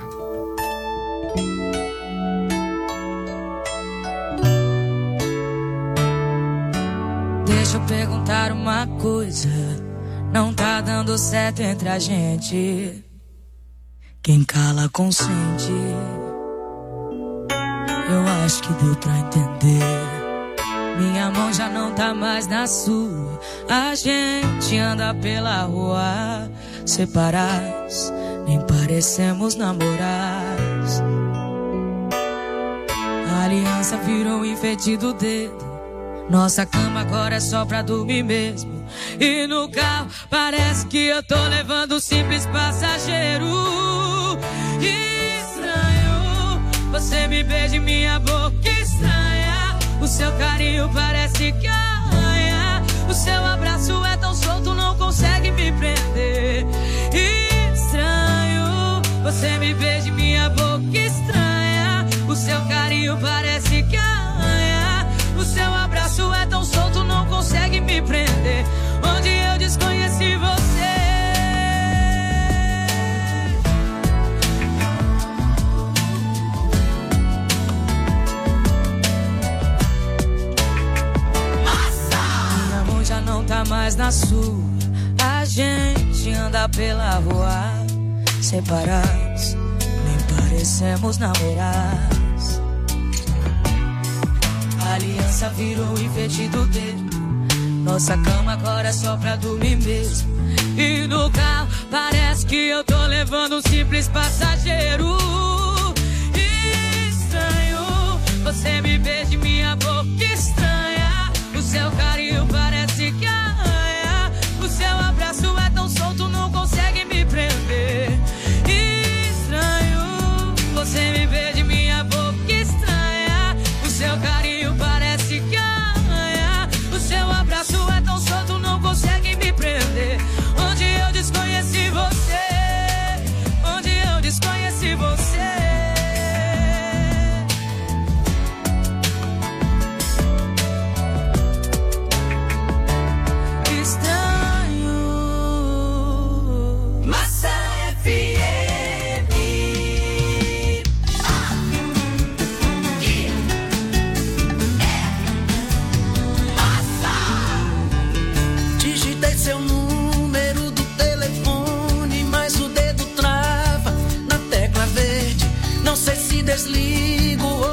[SPEAKER 18] Deixa eu perguntar uma coisa. Não tá dando certo entre a gente. Quem cala consente. Eu acho que deu pra entender. Minha mão já não tá mais na sua. A gente anda pela rua separados, nem parecemos namorados. A aliança virou um enfeite do dedo. Nossa cama agora é só pra dormir mesmo. E no carro parece que eu tô levando um simples passageiro. Estranho, você me beija em minha boca estranha. O seu carinho parece que arranha. O seu abraço é tão solto, não consegue me prender. Estranho, você me beija em minha boca estranha. O seu carinho parece que arranha. O seu abraço é tão solto, não consegue me prender. Onde eu desconheci você. Minha mão já não tá mais na sua. A gente anda pela rua separados, nem parecemos namorados. A aliança virou enfeite do dedo. Nossa cama agora é só pra dormir mesmo. E no carro parece que eu tô levando um simples passageiro. Estranho, você me beija em minha boca estranha. O seu carinho parece que arranha. O seu abraço é tão solto, não consegue me prender. Estranho, você me beija em minha boca estranha. O seu carinho parece que arranha. O seu abraço é tão solto, não consegue me prender. Onde eu desconheci você. Onde eu desconheci você.
[SPEAKER 9] Desligo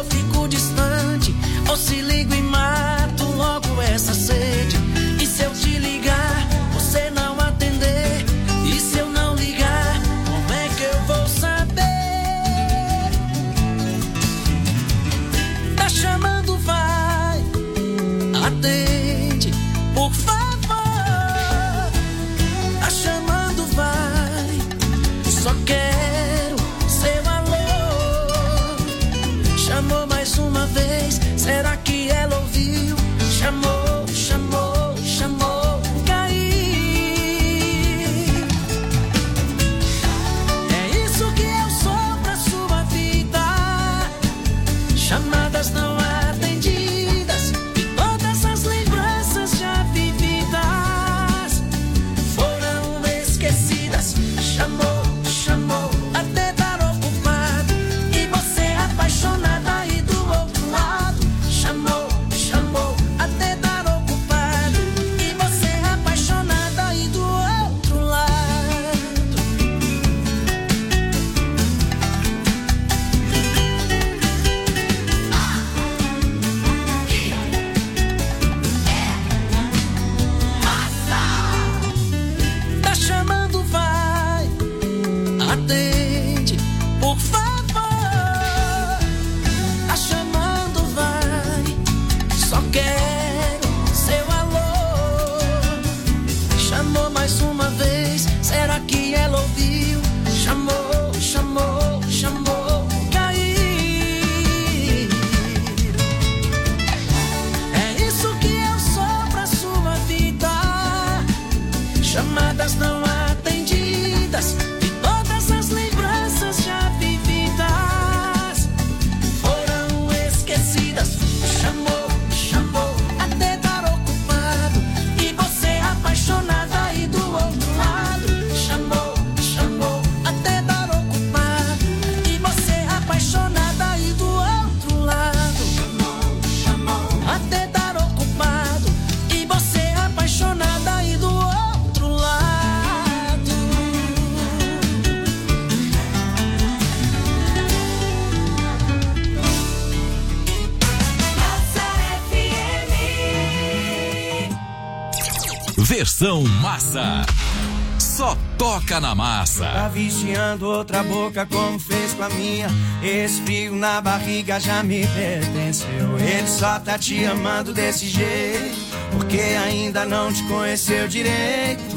[SPEAKER 5] Versão massa. Só toca na massa.
[SPEAKER 9] Tá viciando outra boca como fez com a minha. Esse frio na barriga já me pertenceu. Ele só tá te amando desse jeito porque ainda não te conheceu direito.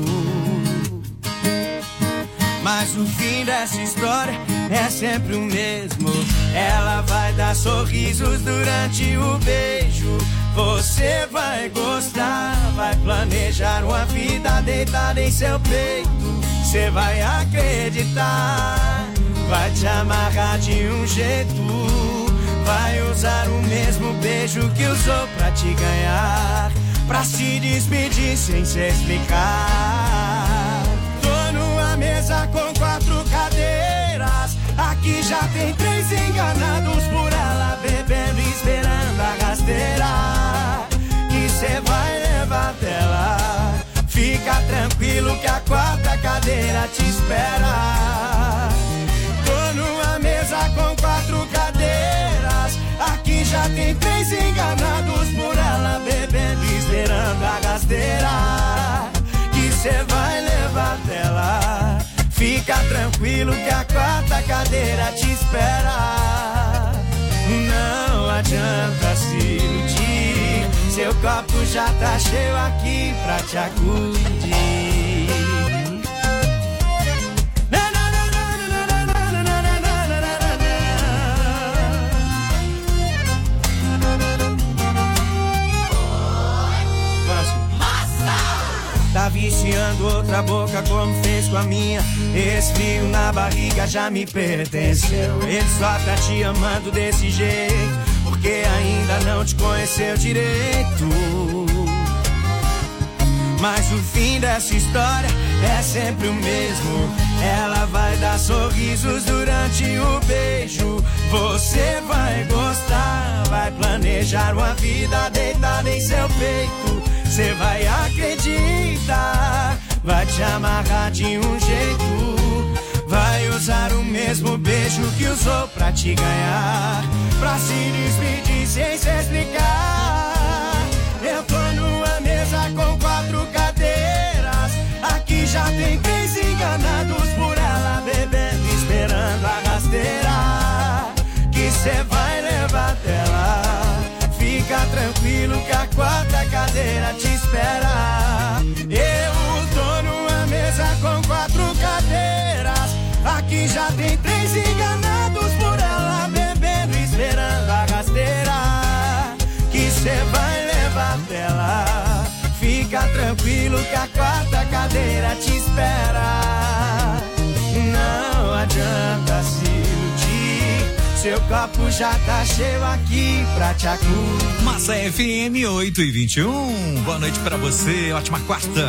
[SPEAKER 9] Mas o fim dessa história é sempre o mesmo. Ela vai dar sorrisos durante o beijo. Você vai gostar, vai planejar uma vida deitada em seu peito. Você vai acreditar, vai te amarrar de um jeito. Vai usar o mesmo beijo que usou pra te ganhar, pra se despedir sem se explicar. Tô numa mesa com 4 cadeiras, aqui já tem 3 enganados por ela, bebendo e esperando a rasteira que cê vai levar dela. Fica tranquilo que a 4ª cadeira te espera. Tô numa mesa com 4 cadeiras, aqui já tem 3 enganados por ela, bebendo e esperando a rasteira que cê vai levar dela. Fica tranquilo que a 4ª cadeira te espera. Não adianta se iludir, seu copo já tá cheio aqui pra te acudir. Tá viciando outra boca como fez com a minha. Esse frio na barriga já me pertenceu. Ele só tá te amando desse jeito porque ainda não te conheceu direito. Mas o fim dessa história é sempre o mesmo. Ela vai dar sorrisos durante o beijo. Você vai gostar, vai planejar uma vida deitada em seu peito. Você vai acreditar, vai te amarrar de um jeito. Vai usar o mesmo beijo que usou pra te ganhar, pra se despedir sem se explicar. Eu tô numa mesa com 4 cadeiras, aqui já tem 3 enganados por ela, bebendo e esperando a rasteira que cê vai levar dela. Fica tranquilo que a 4ª cadeira te espera. Eu tô numa mesa com 4 cadeiras, aqui já tem 3 enganados por ela, bebendo e esperando a rasteira que cê vai levar dela. Fica tranquilo que a 4ª cadeira te espera. Não adianta se iludir, seu copo já tá cheio aqui pra te acudir.
[SPEAKER 5] Massa FM 8h21. Boa noite pra você, ótima quarta.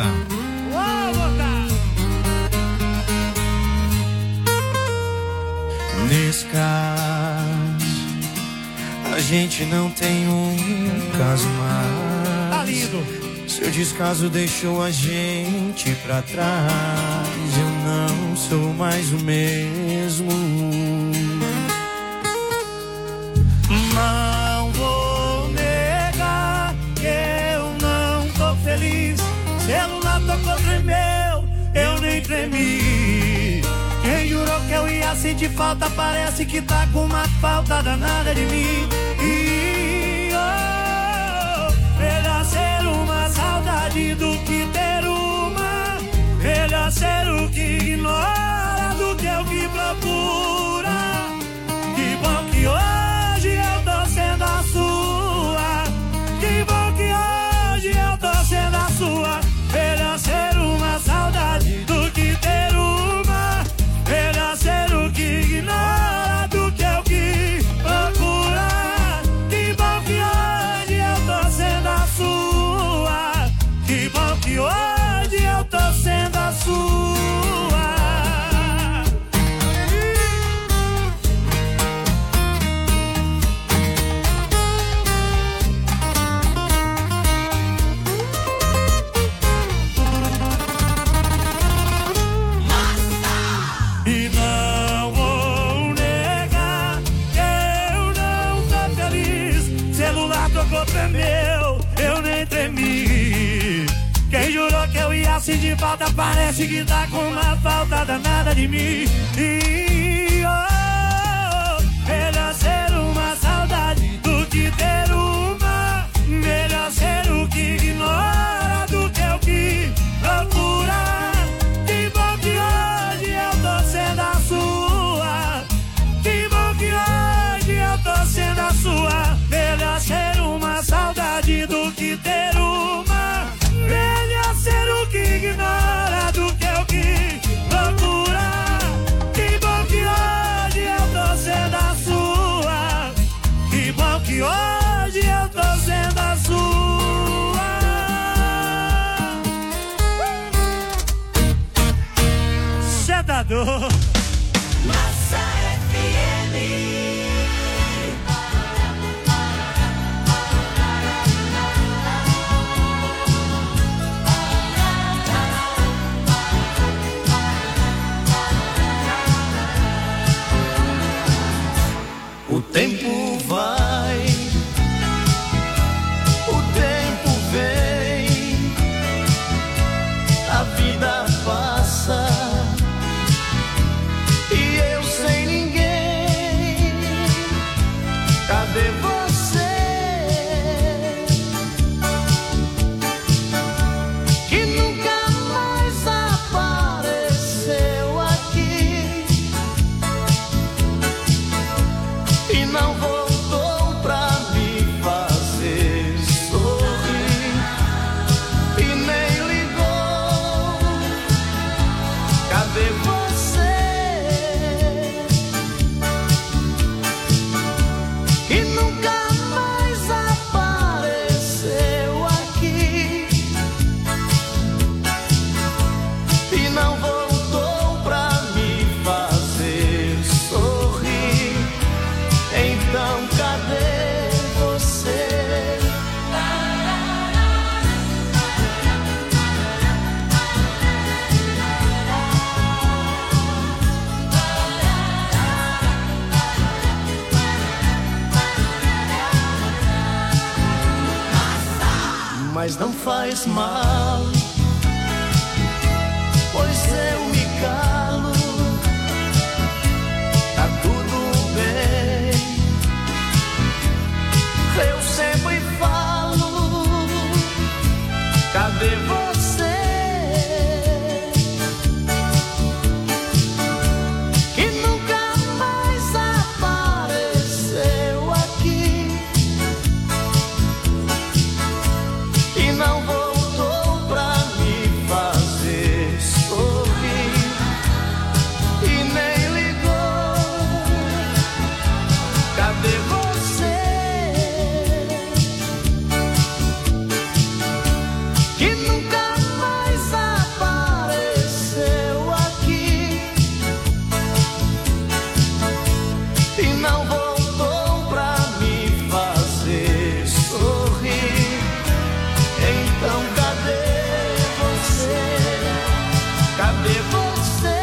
[SPEAKER 9] Nesse caso, a gente não tem um caso mais.
[SPEAKER 8] Tá lindo.
[SPEAKER 9] Seu descaso deixou a gente pra trás. Eu não sou mais o mesmo. Não vou negar que eu não tô feliz. Celular tocou, tremeu, eu nem tremi. Quem jurou que eu ia sentir falta parece que tá com uma falta danada de mim. E melhor ser uma saudade do que ter uma. Melhor ser o que ignora do que o que procura. Que bom que hoje eu tô sendo a sua. Que bom que hoje eu tô sendo a sua. Melhor ser uma saudade do que ter uma. Melhor ser o que ignora do que o que procura. Que bom que hoje eu tô sendo a sua. Que bom que hoje eu tô sendo a sua. E não vou negar que eu não tô feliz. Celular tocou, tremeu, eu nem tremi. Quem jurou que
[SPEAKER 8] Parece que tá com uma falta danada de mim. Melhor ser uma saudade do que ter uma. Melhor ser o que ignora do que o que procura. Que bom que hoje eu tô sendo a sua. Que bom que hoje eu tô sendo a sua. Melhor ser uma saudade do que ter uma. Melhor ser o que ignora do que o que procura. Que bom que hoje eu tô sendo a sua. Que bom que hoje eu tô sendo a sua. Sentador.
[SPEAKER 18] Massa FM.
[SPEAKER 8] O tempo vai, o tempo vem, a vida passa e eu sem ninguém. Cadê você? Que nunca mais apareceu aqui e não voltou pra me fazer sorrir e nem ligou. Cadê você? Que nunca mais apareceu aqui e não voltou pra me fazer sorrir. Então cadê você? Mas não faz mal, pois eu me calo. Tá tudo bem. Eu sempre falo. Cadê você? Que nunca mais apareceu aqui e não voltou pra me fazer sorrir e nem ligou. Cadê você? Que nunca mais apareceu aqui e não voltou pra me fazer sorrir. Então cadê você? Cadê você?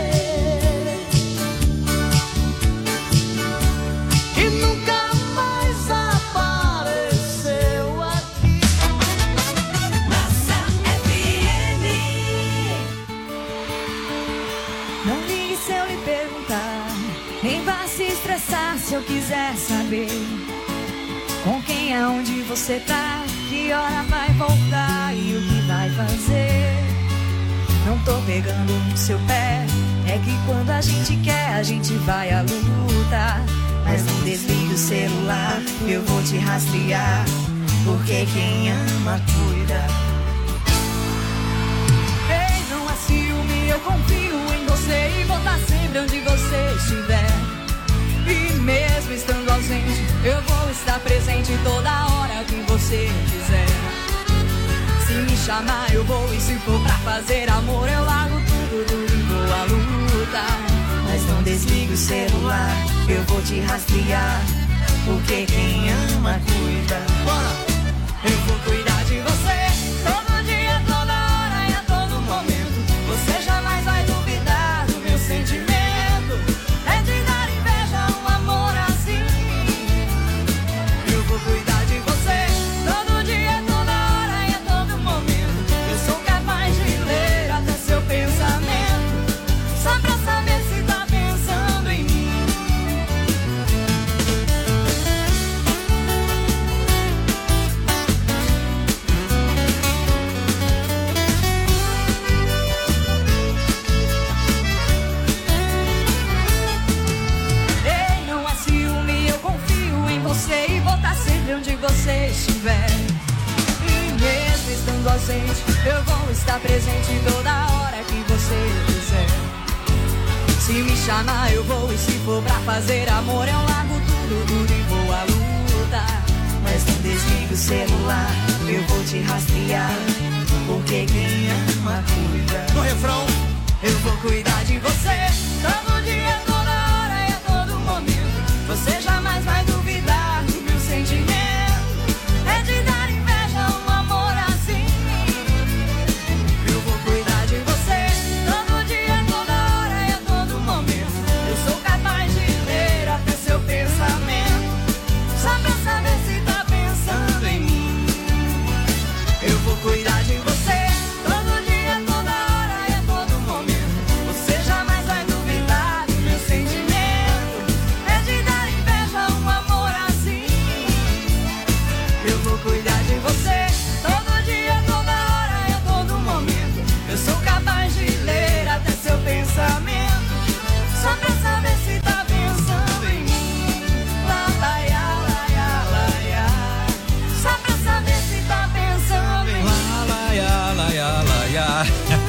[SPEAKER 8] Que nunca mais apareceu aqui.
[SPEAKER 18] Massa FM.
[SPEAKER 1] Não ligue se eu lhe perguntar, nem vá se estressar se eu quiser saber com quem, aonde você tá, que hora vai voltar e o que vai fazer. Não tô pegando no seu pé, é que quando a gente quer a gente vai à luta. Mas não desligue o celular, eu vou te rastrear, porque quem ama cuida. Ei, não há ciúme, eu confio em você e vou estar sempre onde você estiver. E mesmo estando ausente, eu vou estar presente toda hora que você quiser. Se me chamar eu vou, e se for pra fazer amor eu largo tudo e vou à luta. Mas não desligue o celular, eu vou te rastrear, porque quem ama cuida. Bora! Eu vou cuidar de você todo dia, toda hora e a todo momento. Você jamais vai duvidar do meu sentimento. É de dar inveja um amor assim. Eu vou cuidar de você todo dia, toda hora e a todo momento. Eu sou capaz de ler até você estiver. E mesmo estando ausente, eu vou estar presente toda hora que você quiser. Se me chamar eu vou, e se for pra fazer amor eu largo tudo e vou à luta. Mas não desligue o celular, eu vou te rastrear, porque quem ama cuida.
[SPEAKER 5] No refrão,
[SPEAKER 1] eu vou cuidar de você todo dia, toda hora e a todo momento. Você jamais vai duvidar do meu sentimento. É de dar inveja um amor assim. Eu vou cuidar de você todo dia, toda hora e a todo momento. Eu sou capaz de ler até seu pensamento, só pra saber se tá pensando em mim. Eu vou cuidar de você todo dia, toda hora e a todo momento. Você jamais vai duvidar do meu sentimento. É de dar inveja um amor assim. Eu vou cuidar de você todo dia, toda hora e a todo momento. Eu sou capaz de ler até seu pensamento, só pra saber se tá pensando em mim. Lá, lá, ya, lá, ya, lá, ya. Só pra saber se tá pensando em mim.
[SPEAKER 5] lá, ya, lá, ya, lá, ya.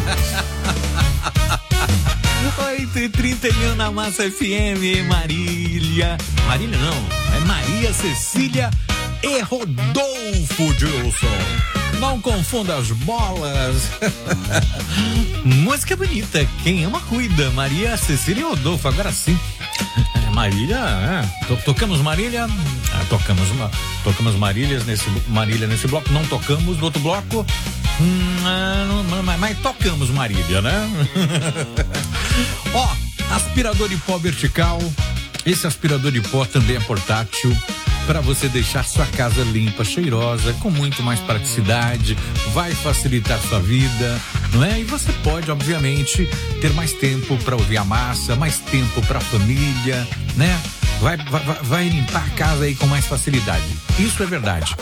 [SPEAKER 5] 8h31 na Massa FM. Marília não, é Maria Cecília e Rodolfo Gilson. Não confunda as bolas. Música bonita, quem ama cuida. Maria Cecília e Rodolfo, agora sim. Marília, tocamos Marília, tocamos Marília nesse bloco, não tocamos no outro bloco, mas tocamos Marília, né? Ó, aspirador de pó vertical. Esse aspirador de pó também é portátil, para você deixar sua casa limpa, cheirosa, com muito mais praticidade, vai facilitar sua vida, não é? E você pode, obviamente, ter mais tempo para ouvir a massa, mais tempo para a família, né? Vai limpar a casa aí com mais facilidade. Isso é verdade.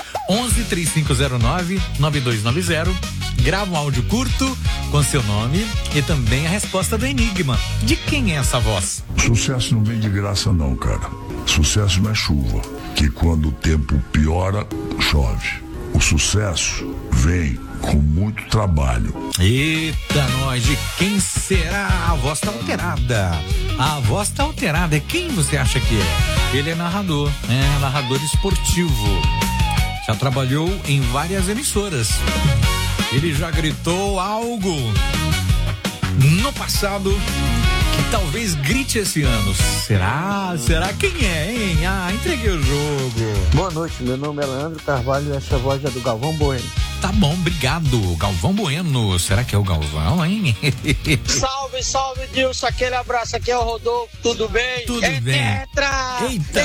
[SPEAKER 5] 11-3509-9290. Grava um áudio curto com seu nome e também a resposta do enigma. De quem é essa voz?
[SPEAKER 7] Sucesso não vem de graça não, cara. Sucesso não é chuva, que quando o tempo piora, chove. O sucesso vem com muito trabalho.
[SPEAKER 5] Eita, nós, de quem será? A voz tá alterada. A voz tá alterada. É quem você acha que é? Ele é narrador, narrador esportivo. Já trabalhou em várias emissoras. Ele já gritou algo no passado que talvez grite esse ano. Será? Quem é, hein? Entreguei o jogo.
[SPEAKER 17] Boa noite, meu nome é Leandro Carvalho e essa voz é do Galvão Bueno.
[SPEAKER 5] Tá bom, obrigado. Galvão Bueno. Será que é o Galvão, hein?
[SPEAKER 10] Salve, Dilson. Aquele abraço. Aqui é o Rodolfo. Tudo bem?
[SPEAKER 5] Tudo bem.
[SPEAKER 10] Tetra!
[SPEAKER 5] Eita!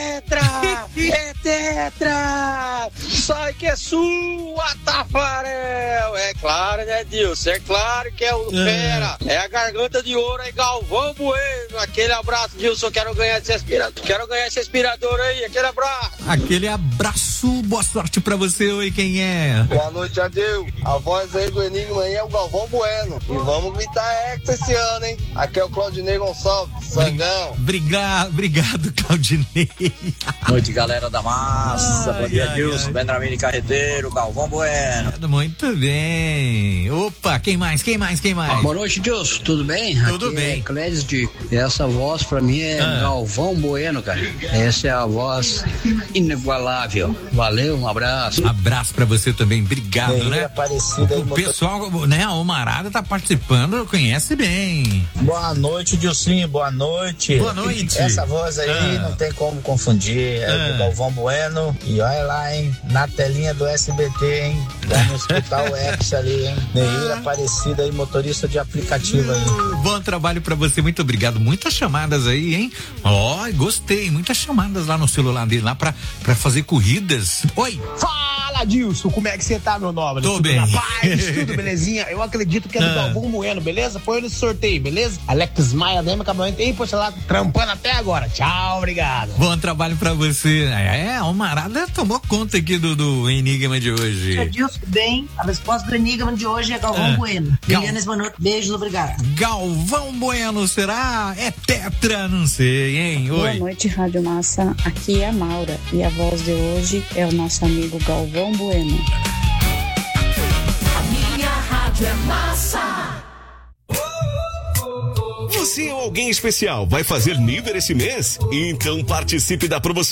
[SPEAKER 10] É tetra! Sai que é sua, Tafarel! É claro, né, Dilson? É claro que é o fera. É a garganta de ouro, é Galvão Bueno. Aquele abraço, Dilson. Quero ganhar esse aspirador aí. Aquele abraço.
[SPEAKER 5] Aquele abraço. Boa sorte pra você. Oi, quem é?
[SPEAKER 10] Boa noite, Adeu. A voz aí do Enigma aí é o Galvão Bueno. E vamos gritar Hexa esse ano, hein? Aqui é o Claudinei Gonçalves, Sangão.
[SPEAKER 5] Obrigado, Claudinei.
[SPEAKER 19] Boa noite, galera da massa. Bom dia, Dilson, Benjamin Carreteiro, Galvão Bueno.
[SPEAKER 5] Muito bem. Opa, quem mais?
[SPEAKER 19] Boa noite, Dilson, tudo bem?
[SPEAKER 5] Tudo
[SPEAKER 19] aqui
[SPEAKER 5] bem.
[SPEAKER 19] É Clédes de... Essa voz pra mim é Galvão Bueno, cara. Essa é a voz inigualável. Valeu, um abraço.
[SPEAKER 5] Abraço pra você também, obrigado, né?
[SPEAKER 10] O
[SPEAKER 5] pessoal, né, a Omarada tá participando, conhece bem.
[SPEAKER 10] Boa noite, Dilcinho, boa noite.
[SPEAKER 5] Boa noite.
[SPEAKER 10] Essa voz aí não tem como confundir, é do Galvão Bueno. E olha lá, hein, na telinha do SBT, hein, vamos escutar o Hexa ali, hein. Neira Aparecida aí, motorista de aplicativo aí.
[SPEAKER 5] Bom trabalho pra você, muito obrigado. Muitas chamadas aí, hein? Gostei, muitas chamadas lá no celular dele, lá pra fazer corridas. Oi!
[SPEAKER 10] Fala,
[SPEAKER 11] Adilson, como é que você tá, meu nobre?
[SPEAKER 5] Tô
[SPEAKER 11] tudo
[SPEAKER 5] bem.
[SPEAKER 11] Na paz, tudo belezinha? Eu acredito que é do Galvão Bueno, beleza? Põe nesse sorteio, beleza? Alex Maia, DM Acabamento aí, poxa lá, trampando até agora. Tchau, obrigado.
[SPEAKER 5] Bom trabalho pra você. A Almarada tomou conta aqui do Enigma de hoje.
[SPEAKER 12] Adilson, bem, a resposta do Enigma de hoje é Galvão Bueno. Liliana Esmanor, beijos, obrigado.
[SPEAKER 5] Galvão Bueno, será? É tetra, não sei, hein? Oi.
[SPEAKER 20] Boa noite, Rádio Massa. Aqui é a Maura e a voz de hoje é o nosso amigo Galvão Bueno.
[SPEAKER 21] A minha rádio é massa.
[SPEAKER 22] Você é alguém especial, vai fazer nível esse mês? Então participe da promoção